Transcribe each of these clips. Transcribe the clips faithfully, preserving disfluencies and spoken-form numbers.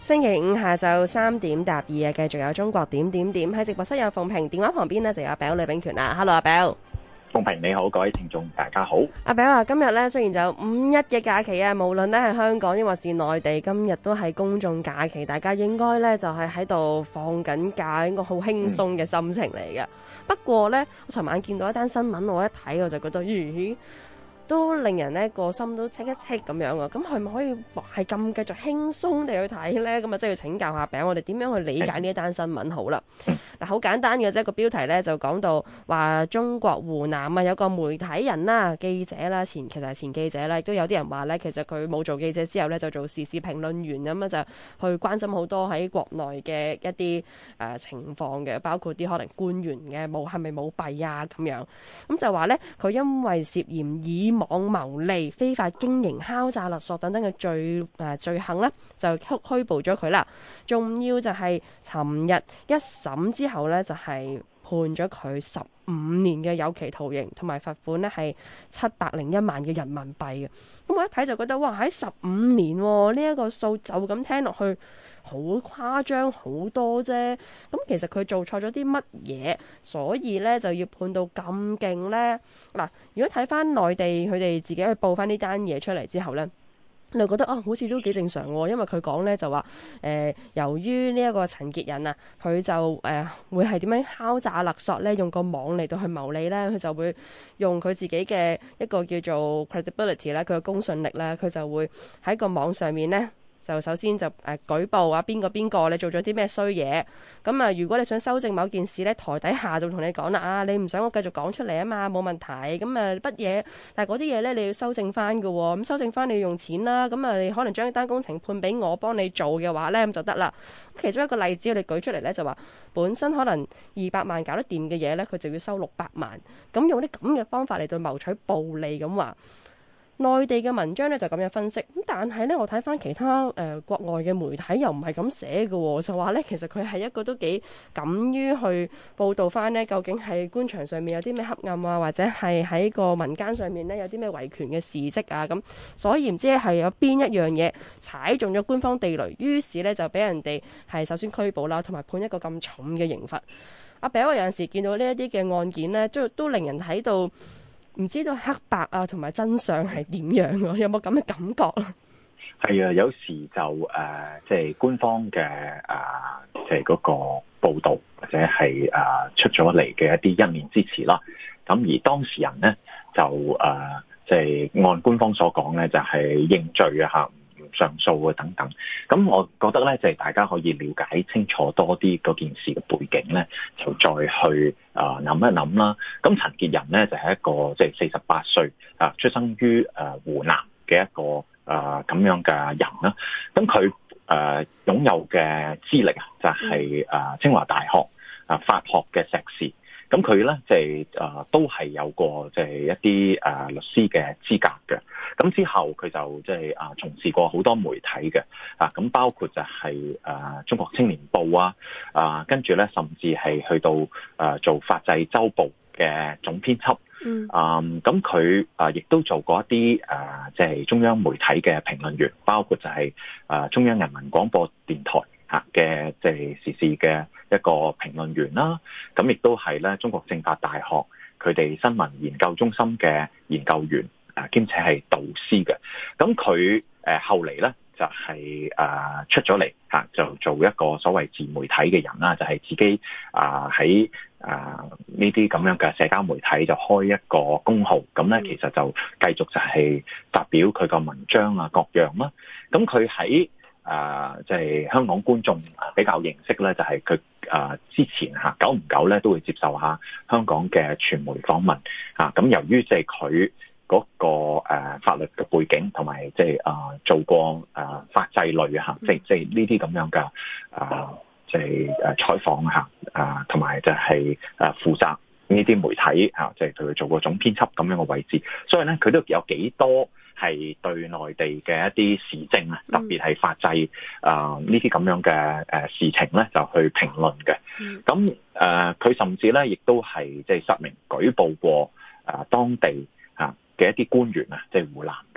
星期五下晝三點踏二啊，繼續有中國點點點喺直播室有鳳萍，電話旁邊呢就有阿 Bell 呂秉權啦。Hello， 阿 Bell。 鳳萍你好，各位聽眾大家好。 阿 Bell 啊，今日咧雖然就五一嘅假期啊，無論咧係香港抑或是內地，今日都係公眾假期，大家應該咧就係喺度放緊假，應該好輕鬆嘅心情嚟嘅。嗯、不過咧，我尋晚見到一單新聞，我一睇我就覺得，咦？都令人呢個心都戚一戚咁樣啊！咁係咪可以係咁繼續輕鬆地去睇呢？咁啊，即係要請教下餅，我哋點樣去理解呢一單新聞好啦？嗱，好簡單嘅啫，個標題呢就講到話中國湖南啊有個媒體人啦、記者啦，前其實係前記者啦，亦都有啲人話呢，其實佢冇做記者之後呢，就做時事評論員咁啊，就去關心好多喺國內嘅一啲誒、呃、情況嘅，包括啲可能官員嘅冇係咪舞弊啊咁樣。咁就話呢，佢因為涉嫌以網牟利、非法經營、敲詐勒索等等嘅罪誒、呃、罪行咧，就拘拘捕咗佢啦。仲要就係尋日一審之後咧，就係、是、判咗佢十五年嘅有期徒刑，同埋罰款咧係七百零一萬嘅人民幣嘅。咁我一睇就覺得哇，喺十五年呢一、這個數就咁聽落去好誇張好多啫。咁其實佢做錯咗啲乜嘢，所以咧就要判到咁勁咧？嗱，如果睇翻內地佢哋自己去報翻呢單嘢出嚟之後咧，你就覺得啊，好似都幾正常喎，因為佢講咧就話誒、呃，由於呢一個陳潔仁啊，佢就誒、呃、會係點樣敲詐勒索咧，用個網嚟到去牟利咧，佢就會用佢自己嘅一個叫做 credibility 咧，佢嘅公信力咧，佢就會喺個網上面咧。就首先就誒、呃、舉報啊，邊個邊個你做咗啲咩衰嘢？咁啊，如果你想修正某件事咧，台底下就同你講啦，啊，你唔想我繼續講出嚟啊嘛，冇問題。咁啊，乜嘢？但係嗰啲嘢咧，你要修正翻㗎喎。咁修正翻你要用錢啦。咁啊，你可能將一單工程判俾我幫你做嘅話咧，咁就得啦。其中一個例子我哋舉出嚟咧，就話本身可能二百萬搞得掂嘅嘢咧，佢就要收六百萬。咁用啲咁嘅方法嚟到謀取暴利咁話。內地嘅文章咧就咁樣分析，咁但係咧我睇翻其他誒、呃、國外嘅媒體又唔係咁寫嘅喎，就話咧其實佢係一個都幾敢於去報導翻呢，究竟係官場上面有啲咩黑暗啊，或者係喺個民間上面呢，有啲咩維權嘅事蹟啊咁，所以唔知係有邊一樣嘢踩中咗官方地雷，於是咧就俾人哋係首先拘捕啦，同埋判一個咁重嘅刑罰。阿餅，我有陣時見到呢一啲嘅案件呢，都都令人睇到。唔知道黑白啊，同埋真相係點樣啊？有冇咁嘅感覺啊？ 係啊，有時就誒，即、呃、係、就是、官方嘅誒，即係嗰個報導或者係誒、呃、出咗嚟嘅一啲一面之詞啦。咁而當事人咧就誒，即、呃、係、就是、按官方所講咧，就係、是、認罪啊嚇。上訴啊等等，咁我覺得咧就係、是、大家可以了解清楚多啲嗰件事嘅背景咧，就再去啊諗、呃、一諗啦。咁陳潔仁咧就係、是、一個即係四十八歲啊，出生於誒、呃、湖南嘅一個誒咁、呃、樣嘅人啦。咁佢誒擁有嘅資歷啊，就係、是、誒、呃、清華大學啊、呃、法學嘅碩士。咁佢咧就係、是、誒、呃、都係有過即係一啲誒、呃、律師嘅資格嘅。咁之後佢就即係啊從事過好多媒體嘅啊，咁包括就係、是、誒、啊、中國青年報啊，啊跟住咧甚至係去到誒、啊、做法制週報嘅總編輯。嗯。啊咁佢啊亦都做過一啲誒即係中央媒體嘅評論員，包括就係、是、誒、啊、中央人民廣播電台嚇嘅即係時事嘅一個評論員啦。咁亦都係咧中國政法大學佢哋新聞研究中心嘅研究員。兼且係導師嘅，咁佢誒後嚟咧就係、是、誒、呃、出咗嚟嚇，就做一個所謂自媒體嘅人啦，就係、是、自己啊喺啊呢啲咁樣嘅社交媒體就開一個公號，咁咧其實就繼續就係發表佢個文章啊各樣啦。咁佢喺啊即係香港觀眾比較認識咧，就係佢啊之前嚇久唔久咧都會接受下香港嘅傳媒訪問嚇。咁、啊、由於即係佢嗰個誒法律嘅背景，同埋即係啊做過誒法制類嚇，即係即係呢啲咁樣嘅啊，即係誒採訪嚇啊，同埋就係誒負責呢啲媒體嚇，即係佢做過總編輯咁樣嘅位置，所以咧佢都有幾多係對內地嘅一啲時政啊，特別係法制啊呢啲咁樣嘅誒事情咧，就去評論嘅。咁誒佢甚至咧亦都係即係實名舉報過啊當地嘅一啲官員啊，即係湖南嘅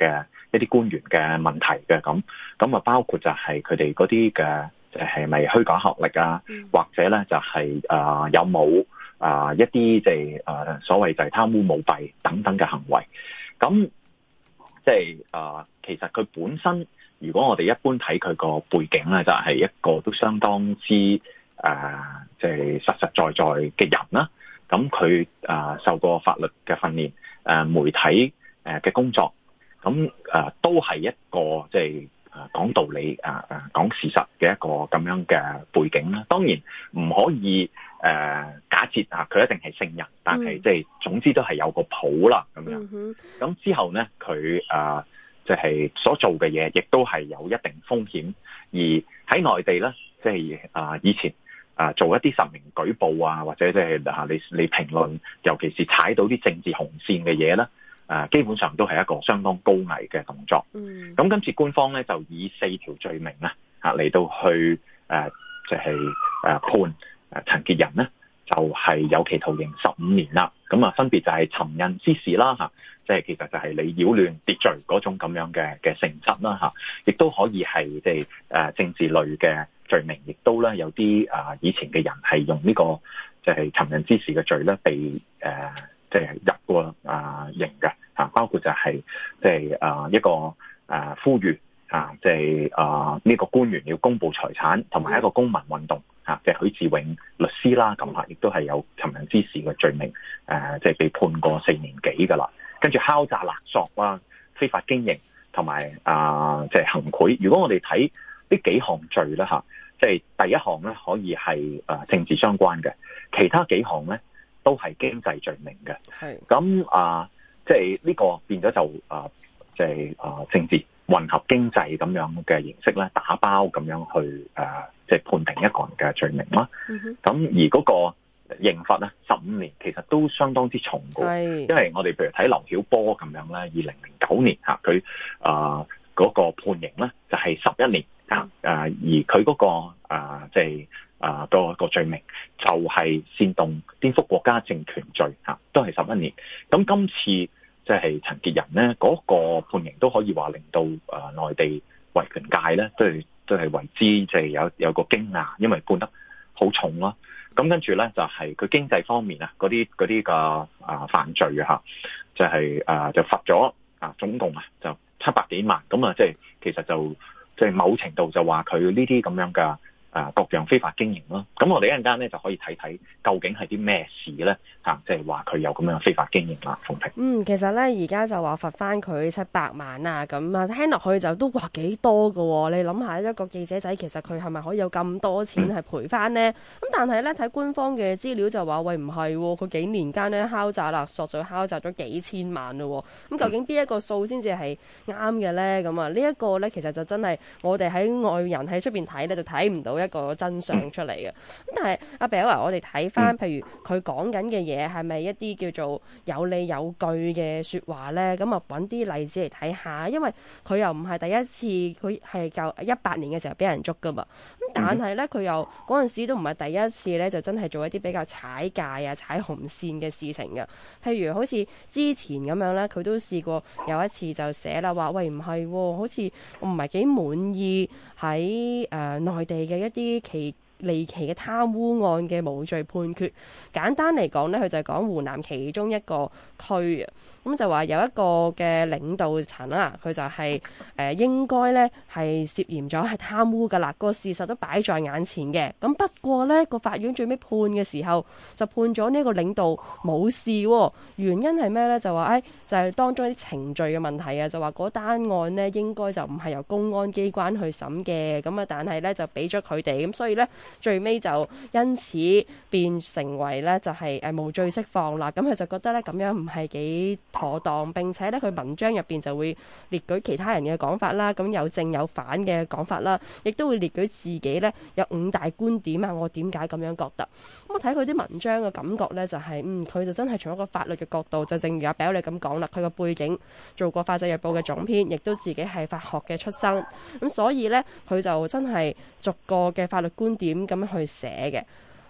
一啲官員嘅問題嘅。咁咁啊，包括就係佢哋嗰啲嘅係咪虛假學歷啊，或者咧就係誒有冇啊一啲即係誒所謂就係貪污舞弊等等嘅行為。咁即係誒，其實佢本身如果我哋一般睇佢個背景咧，就係一個都相當之誒即係實實在在嘅人啦。咁佢誒受過法律嘅訓練，誒媒體誒嘅工作，咁誒都係一個即係誒講道理誒誒講事實嘅一個咁樣嘅背景啦。當然唔可以誒假設啊，佢一定係聖人，但係即係總之都係有個譜啦咁樣。咁之後咧，佢誒即係所做嘅嘢，亦都係有一定風險。而喺內地咧，即係啊以前。啊，做一啲實名舉報啊，或者即係啊，你你評論，尤其是踩到啲政治紅線嘅嘢咧，啊，基本上都係一個相當高危嘅動作。嗯，咁今次官方咧就以四條罪名咧嚇嚟到去誒，就係誒判誒陳潔仁咧，就係有期徒刑十五年啦。咁啊，分別就係尋釁滋事啦嚇，即係其實就係你擾亂秩序嗰種咁樣嘅嘅性質啦嚇，亦都可以係即係誒政治類嘅罪名，亦都咧有啲啊以前嘅人係用呢個就係尋釁滋事嘅罪咧被誒即係入過啊刑嘅嚇，包括就係即係啊一個誒呼籲啊即係啊呢個官員要公布財產，同埋一個公民運動嚇，即係許志永律師啦咁嚇，亦都係有尋釁滋事嘅罪名誒，即係被判過四年幾噶啦。跟住敲詐勒索啦、非法經營同埋啊即係行賄。如果我哋睇呢幾項罪咧嚇，即係第一項咧可以係誒政治相關嘅，其他幾項咧都係經濟罪名嘅。係咁啊，即係呢個變咗就啊，即係啊政治混合經濟咁樣嘅形式咧，打包咁樣去誒，即係判定一個人嘅罪名啦。咁、嗯、而嗰個刑罰咧十五年，其實都相當之重嘅，因為我哋譬如睇劉曉波咁樣咧，二零零九年嚇佢啊嗰個判刑咧就係十一年。啊！而佢嗰、那個啊，即係啊，個個罪名就係煽動顛覆國家政權罪，嚇、啊，都係十一年。咁今次即係陳潔仁咧，嗰、那個判刑都可以話令到啊內地維權界咧都係都係為之即係有有個驚訝，因為判得好重咯。咁跟住咧就係、是、佢經濟方面啊，嗰啲嗰啲嘅啊犯罪啊，就係、是、啊就罰咗啊總共啊就七百幾萬，咁啊即係其實就。即係某程度就話佢呢啲咁樣嘅啊各樣非法經營咯，咁我哋一陣間咧就可以睇睇究竟係啲咩事咧嚇，即係話佢有咁樣非法經營啦。鳳萍，嗯， 其實咧而家就話罰翻佢七百萬啊，咁啊聽落去就都話幾多㗎喎。你諗下一個記者仔，其實佢係咪可以有咁多錢係賠翻呢？咁、嗯、但係咧睇官方嘅資料就話喂唔係喎，佢幾年間咧敲詐勒索就敲詐咗幾千萬咯。咁究竟邊一個數先至係啱嘅咧？咁啊呢一個咧其實就真係我哋喺外人喺出邊睇咧就睇唔到一個真相出嚟嘅。咁但係阿 Bill 啊，我哋睇翻譬如佢講緊嘅嘢係咪一啲叫做有理有據嘅説話咧？咁啊揾啲例子嚟睇下，因為佢又唔係第一次，佢係舊一八年嘅時候俾人捉噶嘛。咁但係咧佢又嗰陣時都唔係第一次咧，就真係做一啲比較踩界啊、踩紅線嘅事情嘅。譬如好似之前咁樣咧，佢都試過有一次就寫啦話，喂唔係喎，好似我唔係幾滿意喺誒內地嘅一啲奇離奇嘅貪污案嘅無罪判決。簡單嚟講呢，佢就係講湖南其中一個區啊，咁就話有一個嘅領導層啦，佢就係、是、誒、呃、應該呢係涉嫌咗係貪污噶啦，個事實都擺在眼前嘅。咁不過呢個法院最尾判嘅時候就判咗呢個領導冇事喎，原因係咩呢？就話誒、哎、就係、是、當中啲程序嘅問題啊，就話嗰單案呢應該就唔係由公安機關去審嘅，咁啊但係呢就俾咗佢哋，咁所以呢。最尾就因此變成為咧就係誒無罪釋放啦。咁佢就覺得咧咁樣唔係幾妥當，並且咧佢文章入邊就會列舉其他人嘅講法啦，咁有正有反嘅講法啦，亦都會列舉自己咧有五大觀點啊。我點解咁樣覺得？咁我睇佢啲文章嘅感覺咧就係、是、嗯佢就真係從一個法律嘅角度，就正如阿 Bill 你咁講啦，佢個背景做過《法制日報》嘅總編，亦都自己係法學嘅出身，咁所以咧佢就真係逐個嘅法律觀點咁樣去寫嘅。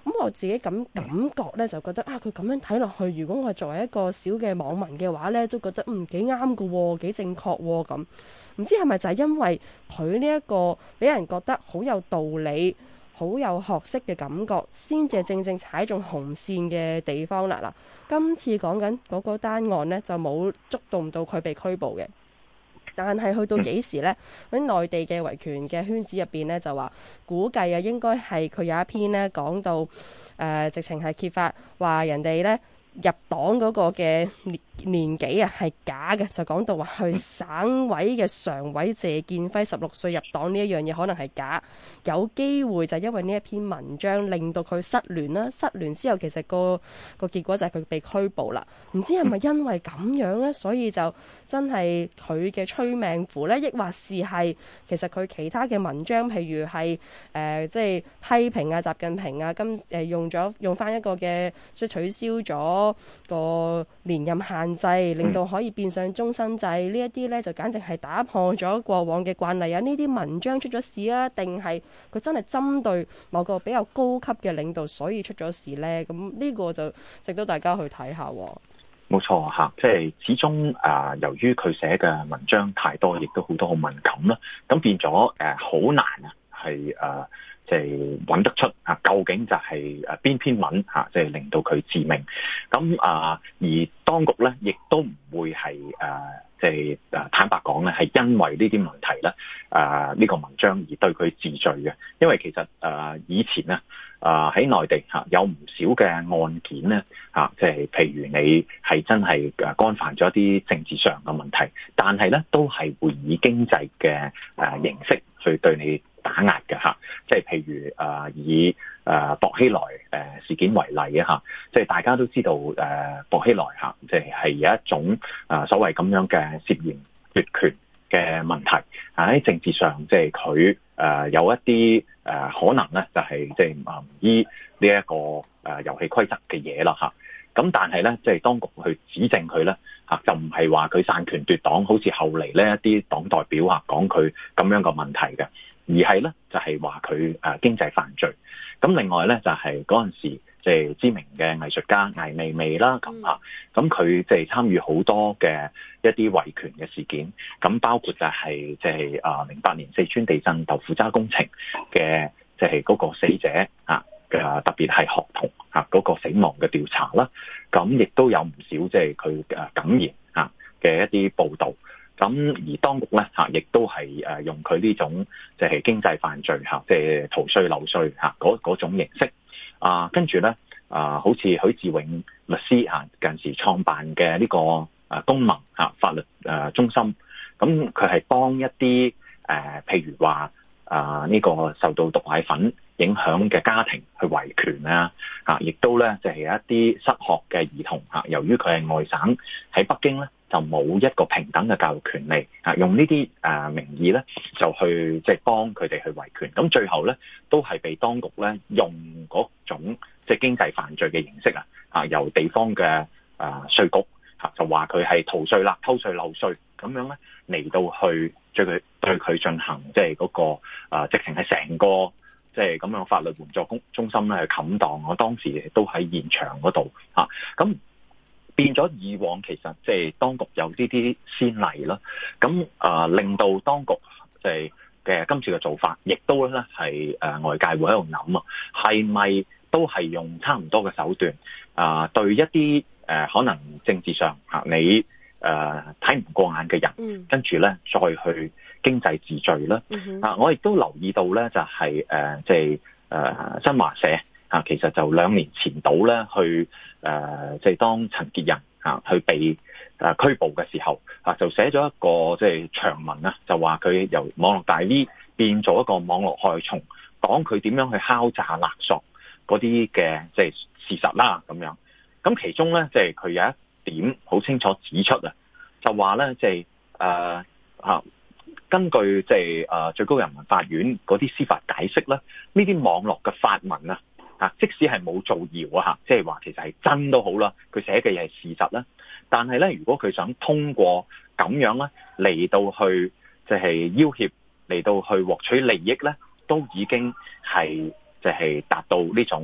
咁我自己咁感覺咧，就覺得啊，佢咁樣睇落去，如果我係作為一個小嘅網民嘅話咧，都覺得嗯幾啱㗎喎，幾正確喎咁。唔知係咪就係因為佢呢一個俾人覺得好有道理、好有學識嘅感覺，先至正正踩中紅線嘅地方啦。嗱，今次講緊嗰個單案呢，就冇觸動到佢被拘捕嘅。但係去到幾時呢？喺內地嘅維權嘅圈子入邊呢，就話估計啊，應該係佢有一篇呢講到誒、呃，直情係揭發話人哋呢入黨嗰個嘅年年紀啊係假嘅，就講到話去省委嘅常委謝建輝十六歲入黨呢一樣嘢可能係假，有機會就因為呢一篇文章令到佢失聯啦，失聯之後其實個個結果就係佢被拘捕啦。唔知係咪因為咁樣呢？所以就真係佢嘅催命符呢？抑或是係其實佢其他嘅文章，譬如係誒即係批評啊習近平啊，今誒、呃、用咗用翻一個嘅即係取消咗個連任限制，令到可以變相終身制呢一啲呢，就簡直係打破咗過往嘅慣例啊！呢啲文章出咗事啊，定係佢真係針對某個比較高級嘅領導，所以出咗事呢？咁呢個就值得大家去睇下。 冇錯嚇，即係始終啊、呃，由於佢寫嘅文章太多，亦都好多好敏感啦，咁變咗誒好難啊，係誒即係揾得出啊，究竟就係誒邊篇文嚇，即、啊、係、就是、令到佢致命。咁啊，而當局咧，亦都唔會係誒即係誒坦白講咧，係因為呢啲問題咧，誒、啊、呢、這個文章而對佢治罪嘅，因為其實誒、啊、以前咧。啊！喺內地嚇有唔少嘅案件咧嚇，即係譬如你係真係誒干犯咗一啲政治上嘅問題，但係咧都係會以經濟嘅誒形式去對你打壓嘅嚇。即係譬如誒以誒薄熙來誒事件為例啊嚇，即係大家都知道誒薄熙來嚇，即係係有一種誒所謂咁樣嘅涉嫌奪權嘅問題喺政治上，即係佢誒有一啲誒、呃、可能咧，就係即係唔依呢一個誒遊戲規則嘅嘢啦嚇。咁但係咧，即係當局去指證佢咧嚇，就唔係話佢篡權奪黨，好似後嚟呢一啲黨代表啊講佢咁樣嘅問題嘅，而係咧就係話佢誒經濟犯罪。咁另外咧就係嗰陣時。即係知名嘅藝術家艾未未啦，咁啊，咁佢即係參與好多嘅一啲維權嘅事件，咁包括就係即係啊零八年四川地震豆腐渣工程嘅，即係嗰個死者啊嘅，特別係學童啊嗰個死亡嘅調查啦，咁亦都有唔少即係佢誒感言啊嘅一啲報導，咁而當局咧嚇亦都係誒用佢呢種即係經濟犯罪嚇，即係逃稅漏稅嚇嗰嗰種形式。啊，跟住咧，啊，好似許志永律師啊，近時創辦嘅呢個啊公盟啊法律誒中心，咁佢係幫一啲誒、呃，譬如話啊呢、這個受到毒奶粉影響嘅家庭去維權啊，啊，亦都咧就係、是、有一啲失學嘅兒童啊，由於佢係外省喺北京咧，就冇一個平等嘅教育權利啊，用呢啲誒名義咧，就去即係幫佢哋去維權。咁最後咧，都係被當局咧用嗰種即係經濟犯罪嘅形式啊，啊由地方嘅誒稅局嚇就話佢係逃稅啦、偷稅漏稅咁樣咧嚟到去對佢對佢進行即係嗰個誒直情係成個即係咁樣法律援助公中心咧去冚檔。我當時都喺現場嗰度嚇咁。變咗以往其實即係當局有呢啲先例啦，咁啊、呃、令到當局即係嘅今次嘅做法，亦都咧係誒外界會喺度諗啊，係咪都係用差唔多嘅手段啊、呃？對一啲誒、呃、可能政治上嚇你誒睇唔過眼嘅人，嗯、跟住咧再去經濟治罪啦。嗯、啊，我亦都留意到咧，就係誒即係誒新華社。啊，其實就兩年前到咧，去誒，即、呃、係、就是、當陳潔仁啊去被誒、呃、拘捕嘅時候，啊就寫咗一個即係、就是、長文啊，就話佢由網絡大 V 變做一個網絡害蟲，講佢點樣去敲詐勒索嗰啲嘅即係事實啦咁樣。咁其中咧，即係佢有一點好清楚指出啊，就話咧，即係誒嚇根據即係誒最高人民法院嗰啲司法解釋咧，呢啲網絡嘅發文啊。即使係冇造謠啊，即係話其實係真都好啦，佢寫嘅嘢係事實啦。但係咧，如果佢想通過咁樣咧嚟到去即係要挾嚟到去獲取利益咧，都已經係即係達到呢種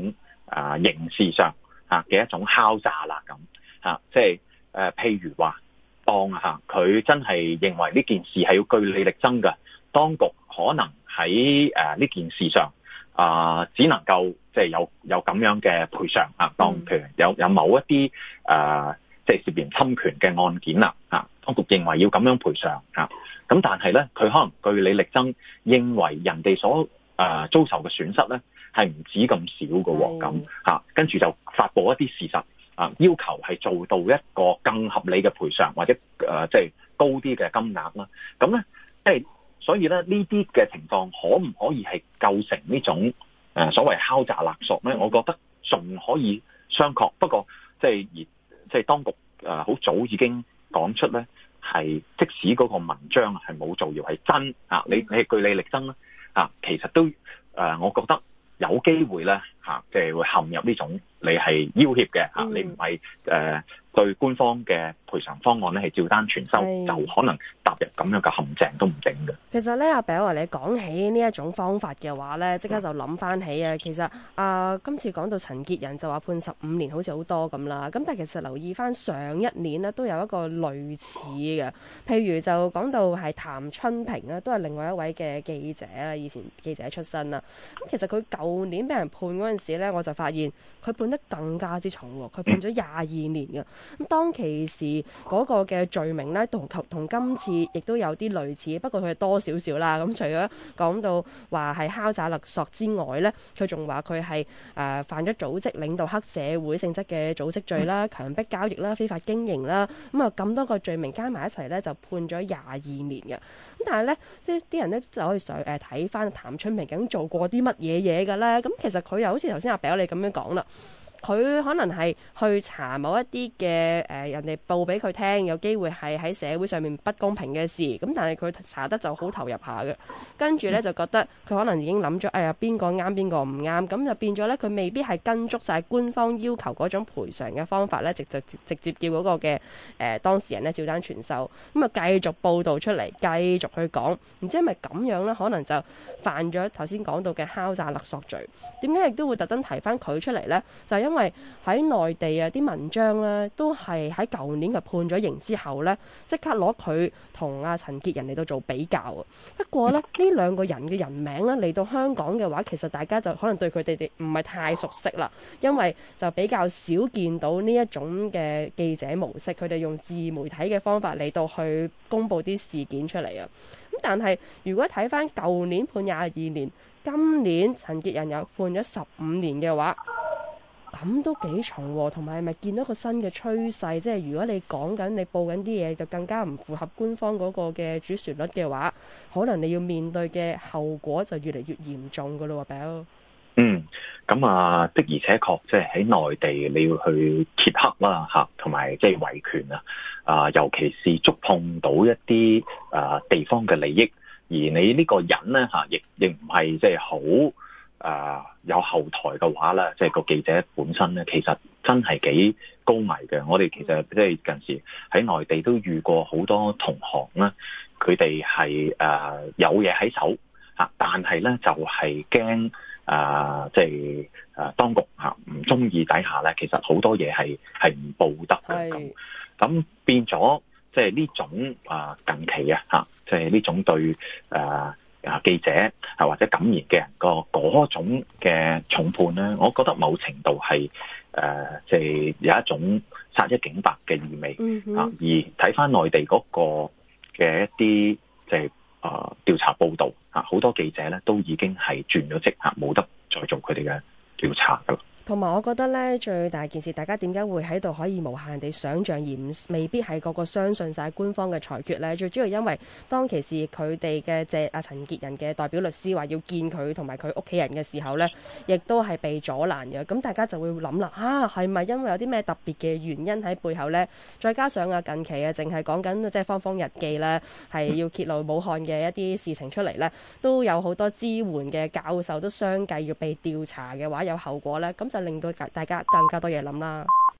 啊刑事上啊嘅一種敲詐啦咁嚇，即係誒譬如話當嚇佢真係認為呢件事係要據理力爭嘅，當局可能喺誒呢件事上啊、呃、只能夠即係有有咁樣嘅賠償啊，當譬如有有某一啲誒、呃、即係涉嫌侵權嘅案件啦啊，當局認為要咁樣賠償啊，咁但係咧佢可能據理力爭，認為人哋所誒、呃、遭受嘅損失咧係唔止咁少嘅喎，咁嚇跟住就發佈一啲事實啊，要求係做到一個更合理嘅賠償或者誒即係高啲嘅金額啦，咁咧即係。所以咧，呢啲嘅情況可唔可以係構成呢種誒、呃、所謂敲詐勒索咧？我覺得仲可以商榷。不過即係而即係當局誒好、呃、早已經講出咧，係即使嗰個文章係冇造謠係真啊，你你係據理力爭啦啊，其實都誒、呃，我覺得有機會咧嚇，即、啊、係、就是、會陷入呢種你係要挾嘅嚇，你唔係誒對官方嘅賠償方案咧係照單全收，就可能踏入咁樣嘅陷阱都唔定嘅。 其實咧，阿炳話你講起呢一種方法嘅話咧，即刻就諗翻起啊。其實啊、呃，今次講到陳潔仁就話判十五年，好似好多咁啦。咁但係其實留意翻上一年呢，都有一個類似嘅，譬如就講到係譚春平啊，都係另外一位嘅記者啦，以前記者出身啦。咁其實佢舊年俾人判嗰陣時咧，我就發現佢判得更加之重喎，佢判咗廿二年嘅。咁當其時嗰個嘅罪名咧，同同今次亦都有啲類似，不過佢係多少少啦。咁除咗講到話係敲詐勒索之外咧，佢仲話佢係誒犯咗組織領導黑社會性質嘅組織罪啦、強迫交易啦、非法經營啦。咁啊咁多個罪名加埋一齊咧，就判咗廿二年嘅。咁但係咧，啲啲人咧就可以上誒睇翻譚春平究竟做過啲乜嘢嘢嘅咧。咁其實佢又好似頭先阿炳你咁樣講啦。佢可能係去查某一啲嘅誒人哋報俾佢聽，有機會係喺社會上面不公平嘅事，咁但係佢查得就好投入下嘅，跟住咧就覺得佢可能已經諗咗，哎呀邊個啱邊個唔啱，咁就變咗咧佢未必係跟足晒官方要求嗰種賠償嘅方法咧，直直直接叫嗰個嘅誒、呃、當事人咧照單全收，咁啊繼續報導出嚟，繼續去講，唔知係咪咁樣咧？可能就犯咗頭先講到嘅敲詐勒索罪。點解亦都會特登提翻佢出嚟咧？就係因為喺內地啊，啲文章咧都係喺舊年佢判咗刑之後咧，即刻攞佢同阿陳潔仁嚟到做比較啊。不過咧，呢兩個人嘅人名咧嚟到香港嘅話，其實大家就可能對佢哋哋唔係太熟悉啦，因為就比較少見到呢一種嘅記者模式，佢哋用自媒體嘅方法嚟到去公佈啲事件出嚟啊。咁但係如果睇翻舊年判廿二年，今年陳潔仁又判咗十五年嘅話，咁都幾重喎，同埋係咪見到個新嘅趨勢？即係如果你講緊你報緊啲嘢，就更加唔符合官方嗰個嘅主旋律嘅話，可能你要面對嘅後果就越嚟越嚴重噶咯喎，Bill。 嗯，咁啊的而且確，即係喺內地你要去揭黑啦嚇，同埋即係維權啊，啊尤其是觸碰到一啲啊地方嘅利益，而你呢個人咧嚇，亦亦唔係即係好。誒、呃、有後台嘅話咧，即係個記者本身咧，其實真係幾高危嘅。我哋其實即係近時喺內地都遇過好多同行啦，佢哋係誒有嘢喺手嚇，但係咧就係驚誒即係誒當局嚇唔中意底下咧，其實好多嘢係係唔報得嘅咁，咁變咗即係呢種啊近期啊嚇，即係呢種對誒。呃啊！記者啊，或者敢言嘅人個嗰種嘅重判咧，我覺得某程度係誒，即係有一種殺一儆百嘅意味、嗯、啊。而睇翻內地嗰個嘅一啲即係啊調查報導啊，好多記者咧都已經係轉咗職嚇，冇得再做佢哋嘅調查噶啦。 同埋我覺得咧，最大件事，大家點解會喺度可以無限地想像，而唔未必係個個相信晒官方嘅裁決咧？最主要因為當其時佢哋嘅謝阿陳潔仁嘅代表律師話要見佢同埋佢屋企人嘅時候咧，亦都係被阻攔嘅。咁大家就會諗啦，啊係咪因為有啲咩特別嘅原因喺背後咧？再加上啊近期啊，淨係講緊即係芳芳日記咧，係要揭露武漢嘅一啲事情出嚟咧，都有好多支援嘅教授都相繼要被調查嘅話，有後果咧，咁就令到大家更加多嘢諗啦。